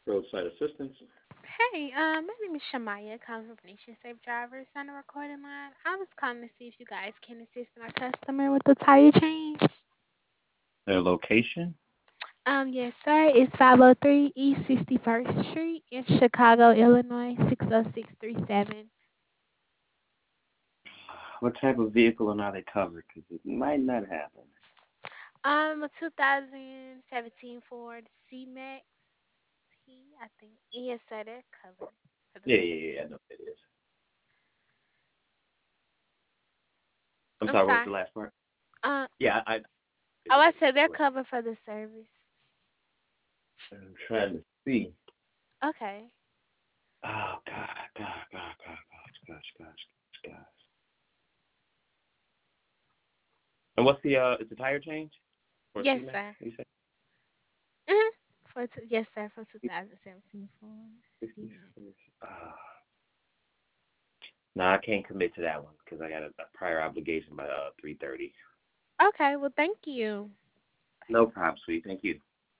Roadside assistance. Hey, my name is Shamaya, calling from Nation Safe Drivers on the recording line. I was calling to see if you guys can assist my customer with the tire change. Their location. Yes, sir. It's 503 East 61st Street in Chicago, Illinois, 60637. What type of vehicle and are they covered? Because it might not happen. A 2017 Ford C-Max T, I think. Yes, sir. They're covered for the Yeah, service. yeah, yeah. I know what it is. I'm I'm sorry. What was sorry. the last part? Uh, Yeah, I oh, what I it is. said they're Go ahead. covered for the service. I'm trying to see. Okay. Oh gosh. And what's the It's a tire change or Yes, C-Max? sir. You said Mhm. Yes, sir, for 2017 Ford 61st. C-Max. No, I can't commit to that one because I got a prior obligation by 3:30. Okay, well, thank you. No problem, sweet. Thank you.